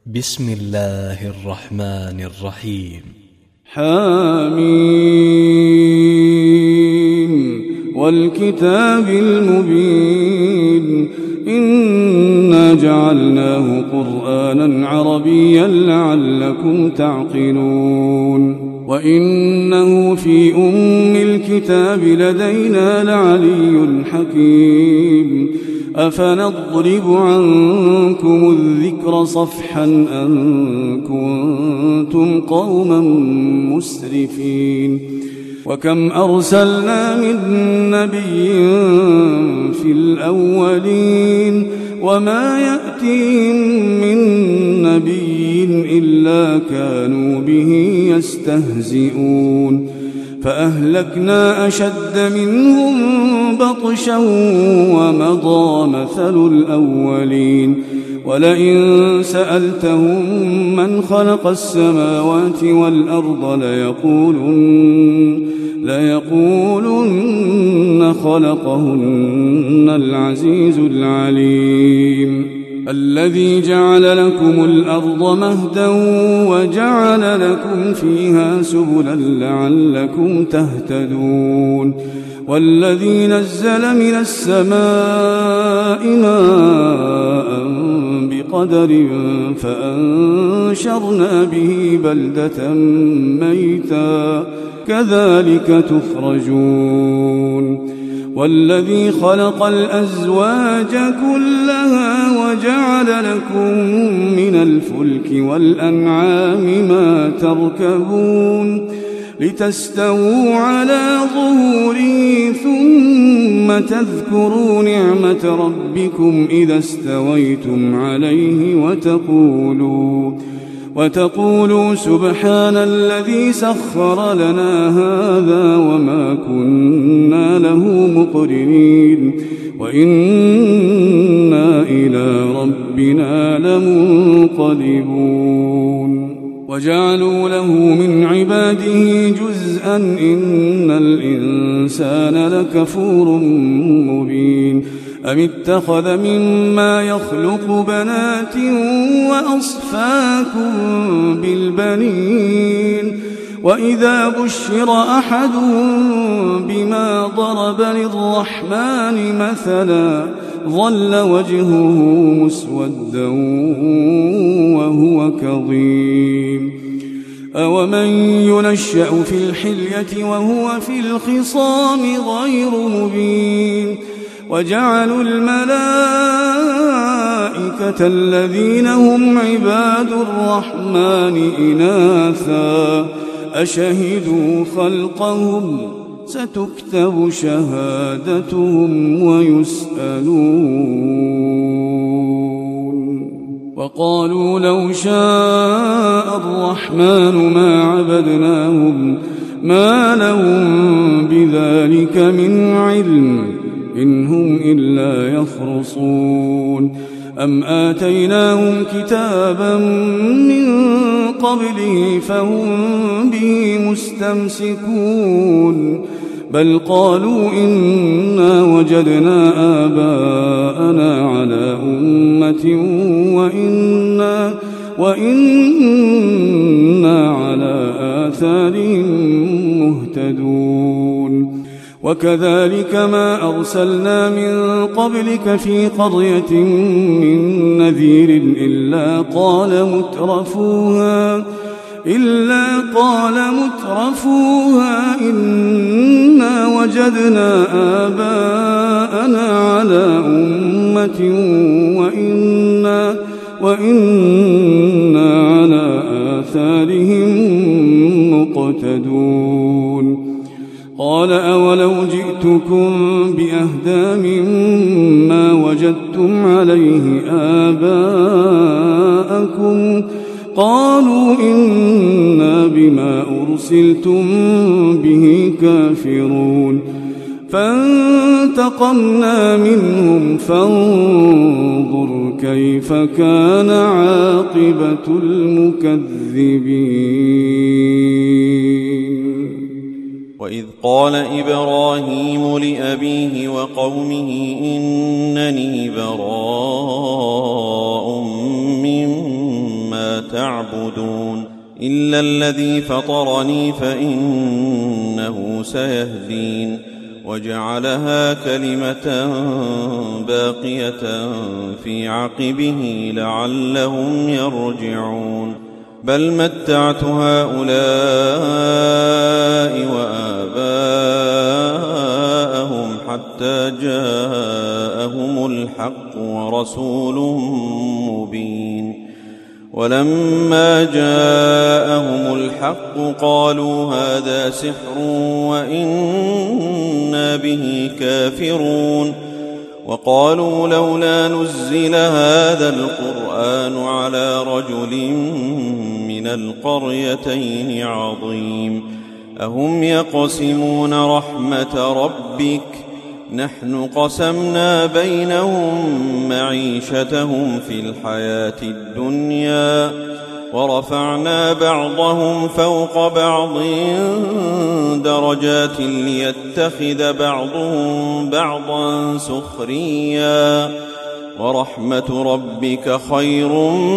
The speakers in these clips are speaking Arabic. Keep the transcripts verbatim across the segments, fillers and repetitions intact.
بسم الله الرحمن الرحيم. حميم والكتاب المبين إنا جعلناه قرآنا عربيا لعلكم تعقلون وإنه في أم الكتاب لدينا لعلي حكيم أفنضرب عنكم الذكر صفحا أن كنتم قوما مسرفين وكم أرسلنا من نبي في الأولين وما يأتيهم من نبي إلا كانوا به يستهزئون فأهلكنا أشد منهم بطشا ومضى مثل الأولين ولئن سألتهم من خلق السماوات والأرض ليقولن, ليقولن خلقهن العزيز العليم الذي جعل لكم الأرض مهدا وجعل لكم فيها سبلا لعلكم تهتدون والذي نزل من السماء ماء بقدر فأنشرنا به بلدة ميتا كذلك تخرجون والذي خلق الأزواج كلها وجعل لكم من الفلك والأنعام ما تركبون لتستووا على ظهوره ثم تذكروا نعمة ربكم إذا استويتم عليه وتقولوا وتقولوا سبحان الذي سخر لنا هذا وما كنا له مقرنين وإنا إلى ربنا لمنقلبون وجعلوا له من عباده جزءا إن الإنسان لكفور مبين أم اتخذ مما يخلق بنات وأصفاكم بالبنين وإذا بشر أحدهم بما ضرب للرحمن مثلا ظل وجهه مسودا وهو كظيم أومن ينشأ في الحلية وهو في الخصام غير مبين وجعلوا الملائكة الذين هم عباد الرحمن إناثا أشهدوا خلقهم ستكتب شهادتهم ويسألون وقالوا لو شاء الرحمن ما عبدناهم ما لهم بذلك من علم إن هم إلا يخرصون أم آتيناهم كتابا من قبله فهم به مستمسكون بل قالوا إنا وجدنا آباءنا على أمة وإنا, وإنا على آثارهم مهتدون وكذلك ما أرسلنا من قبلك في قرية من نذير إلا قال مترفوها إلا قال مترفوها إنا وجدنا آباءنا على أمة وإنا, وإنا على آثارهم مقتدون قال أولو جئتكم بأهدى مما وجدتم عليه آباءكم قالوا إنا بما أرسلتم به كافرون فانتقمنا منهم فانظر كيف كان عاقبة المكذبين وإذ قال إبراهيم لأبيه وقومه إنني براء مما ما تعبدون إلا الذي فطرني فإنه سيهدين وجعلها كلمة باقية في عقبه لعلهم يرجعون بل متعت هؤلاء وآباءهم حتى جاءهم الحق ورسول مبين ولما جاءهم الحق قالوا هذا سحر وإنا به كافرون وقالوا لولا نزل هذا القرآن على رجل من القريتين عظيم أهم يقسمون رحمة ربك نحن قسمنا بينهم معيشتهم في الحياة الدنيا ورفعنا بعضهم فوق بعض درجات ليتخذ بعضهم بعضا سخريا ورحمة ربك خير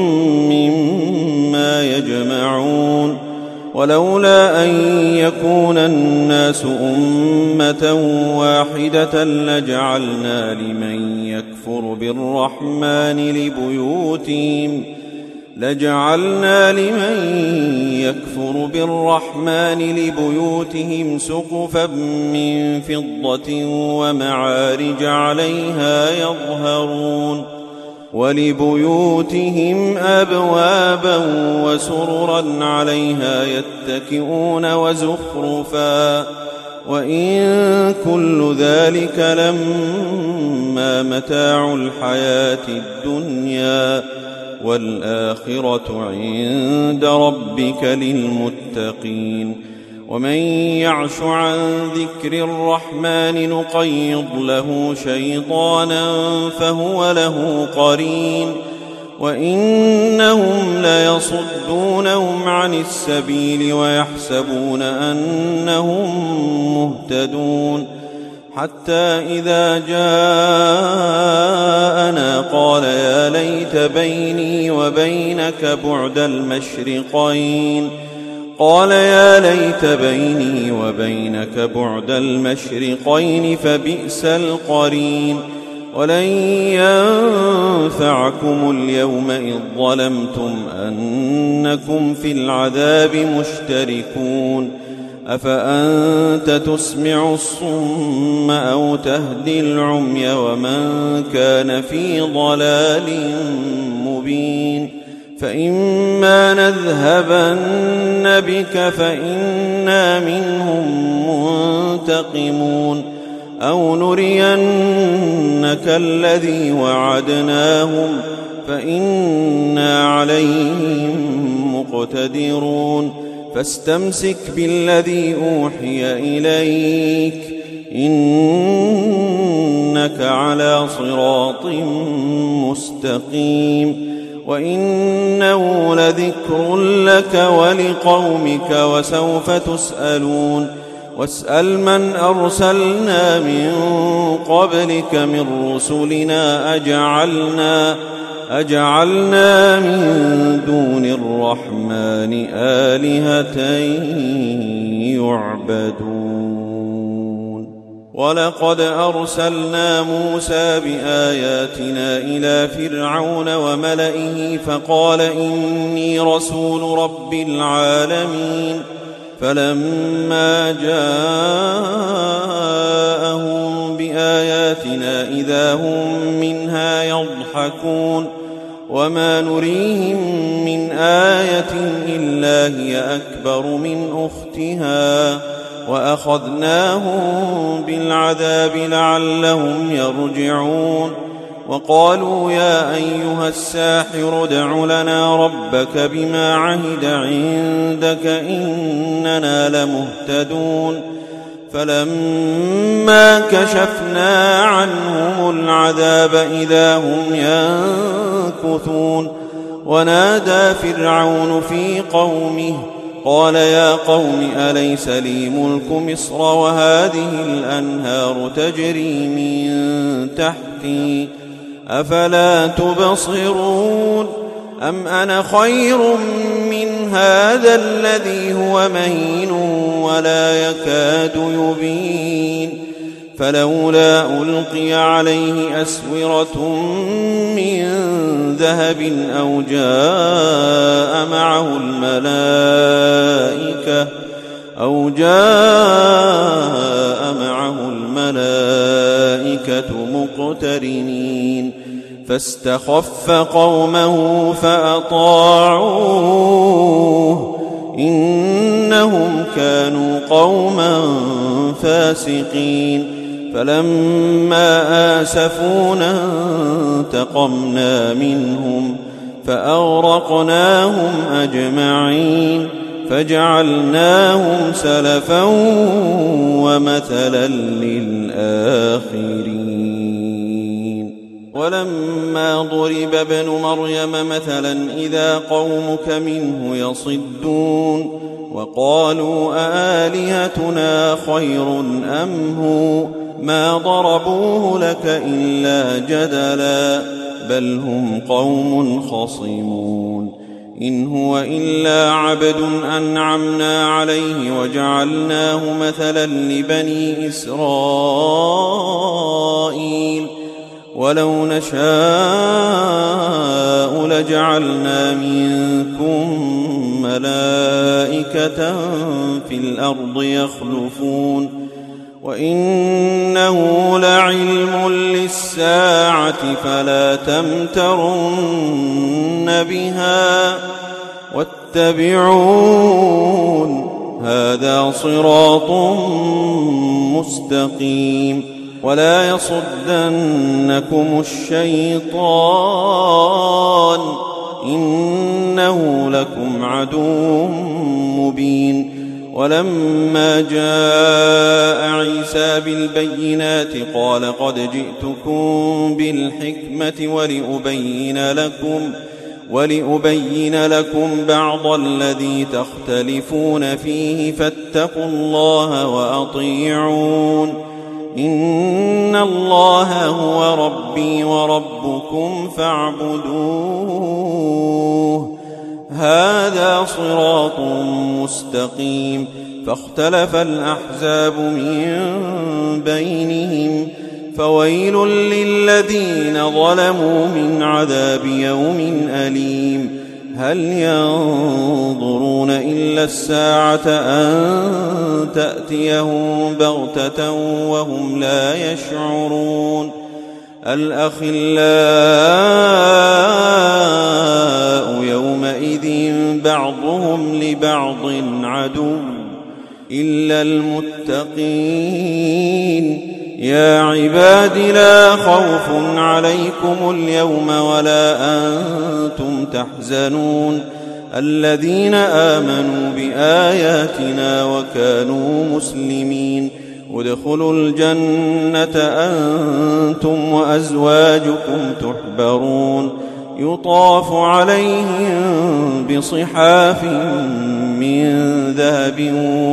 مما يجمعون ولولا أن يكون الناس أمة واحدة لجعلنا لمن يكفر بالرحمن لبيوتهم لجعلنا لمن يكفر بالرحمن لبيوتهم سقفا من فضة ومعارج عليها يظهرون ولبيوتهم أبوابا وسررا عليها يتكئون وزخرفا وإن كل ذلك لما متاع الحياة الدنيا والآخرة عند ربك للمتقين ومن يعش عن ذكر الرحمن نقيض له شيطانا فهو له قرين وإنهم ليصدونهم عن السبيل ويحسبون أنهم مهتدون حتى إذا جاءنا قال يا ليت بيني وبينك بعد المشرقين قال يا ليت بيني وبينك بعد المشرقين فبئس القرين ولن ينفعكم اليوم إذ ظلمتم أنكم في العذاب مشتركون أفأنت تسمع الصم أو تهدي العمي ومن كان في ضلال مبين فإما نذهبن بك فإنا منهم منتقمون أو نرينك الذي وعدناهم فإنا عليهم مقتدرون فاستمسك بالذي أوحي إليك إنك على صراط مستقيم وإنه لذكر لك ولقومك وسوف تسألون واسأل من أرسلنا من قبلك من رسلنا أجعلنا أجعلنا من دون الرحمن آلهة يعبدون ولقد أرسلنا موسى بآياتنا إلى فرعون وملئه فقال إني رسول رب العالمين فلما جاءهم بآياتنا إذا هم منها يضحكون وما نريهم من آية إلا هي أكبر من أختها وأخذناهم بالعذاب لعلهم يرجعون وقالوا يا أيها الساحر ادع لنا ربك بما عهد عندك إننا لمهتدون فلما كشفنا عنهم العذاب إذا هم ينكثون ونادى فرعون في قومه قال يا قوم أليس لي ملك مصر وهذه الأنهار تجري من تحتي أفلا تبصرون أم أنا خير من هذا الذي هو مهين ولا يكاد يبين فلولا ألقي عليه أسورة من ذهب أو جاء معه الملائكة أو جاء معه الملائكة مقترنين فاستخف قومه فأطاعوه إنهم كانوا قوما فاسقين فلما آسفونا انتقمنا منهم فأغرقناهم أجمعين فجعلناهم سلفا ومثلا للآخرين ولما ضرب ابن مريم مثلا إذا قومك منه يصدون وقالوا أآلهتنا خير أم هو ما ضربوه لك إلا جدلا بل هم قوم خصمون إن هو إلا عبد أنعمنا عليه وجعلناه مثلا لبني إسرائيل ولو نشاء لجعلنا منكم ملائكة في الأرض يخلفون وإنه لعلم للساعة فلا تمترن بها واتبعون هذا صراط مستقيم ولا يصدنكم الشيطان إنه لكم عدو مبين ولما جاء عيسى بالبينات قال قد جئتكم بالحكمة ولأبين لكم ولأبين لكم بعض الذي تختلفون فيه فاتقوا الله وأطيعون إن الله هو ربي وربكم فاعبدوه هذا صراط مستقيم فاختلف الأحزاب من بينهم فويل للذين ظلموا من عذاب يوم أليم هل ينظرون إلا الساعة أن تأتيهم بغتة وهم لا يشعرون الأخلاء يومئذ بعضهم لبعض عدو إلا المتقين يا عباد لا خوف عليكم اليوم ولا أنتم تحزنون الذين آمنوا بآياتنا وكانوا مسلمين ادخلوا الجنة أنتم وأزواجكم تحبرون يطاف عليهم بصحاف من ذهب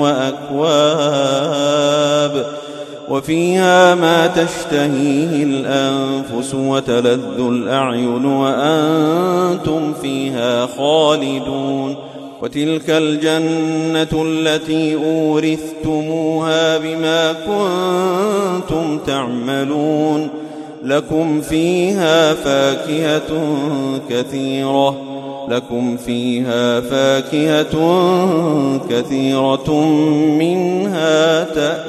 وأكواب وفيها ما تشتهيه الأنفس وتلذ الأعين وأنتم فيها خالدون وتلك الجنة التي أورثتموها بما كنتم تعملون لكم فيها فاكهة كثيرة لكم فيها فاكهة كثيرة منها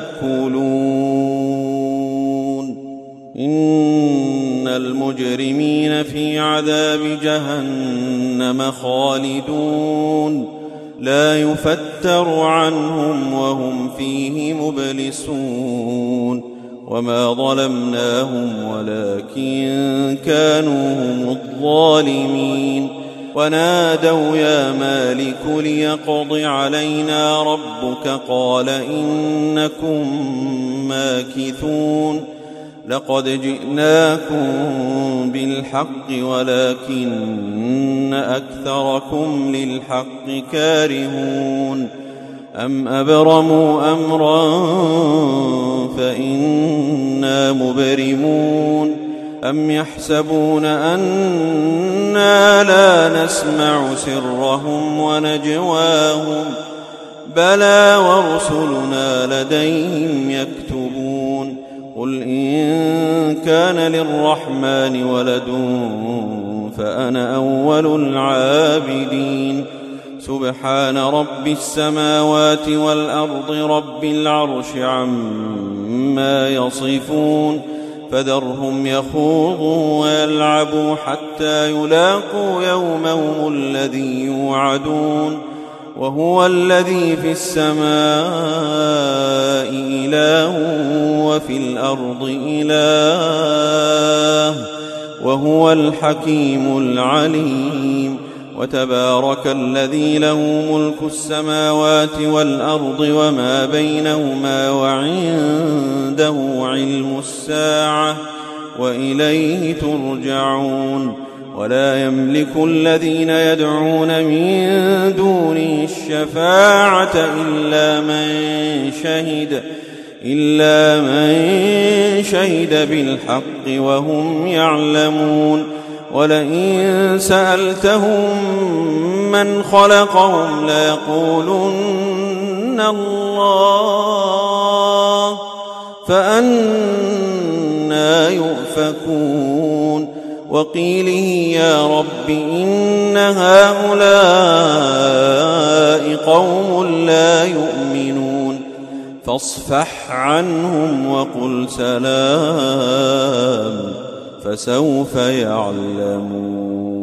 تأكلون إن المجرمين في عذاب جهنم خالدون لا يفتر عنهم وهم فيه مبلسون وما ظلمناهم ولكن كانوا هم الظالمين ونادوا يا مالك ليقض علينا ربك قال إنكم ماكثون لقد جئناكم بالحق ولكن أكثركم للحق كارهون أم أبرموا أمرا فإنا مبرمون أم يحسبون أنا لا نسمع سرهم ونجواهم بلى ورسلنا لديهم يكتبون قل إن كان للرحمن ولد فأنا أول العابدين سبحان رب السماوات والأرض رب العرش عما يصفون فذرهم يخوضوا ويلعبوا حتى يلاقوا يومهم الذي يوعدون وهو الذي في السماء إله وفي الأرض إله وهو الحكيم العليم وتبارك الذي له ملك السماوات والأرض وما بينهما وعنده علم الساعة وإليه ترجعون ولا يملك الذين يدعون من دونه الشفاعة إلا من شهد إلا من شهد بالحق وهم يعلمون ولئن سألتهم من خلقهم ليقولن الله فأنى يؤفكون وقيله يا رب إن هؤلاء قوم لا يؤمنون فاصفح عنهم وقل سلام فسوف يعلمون.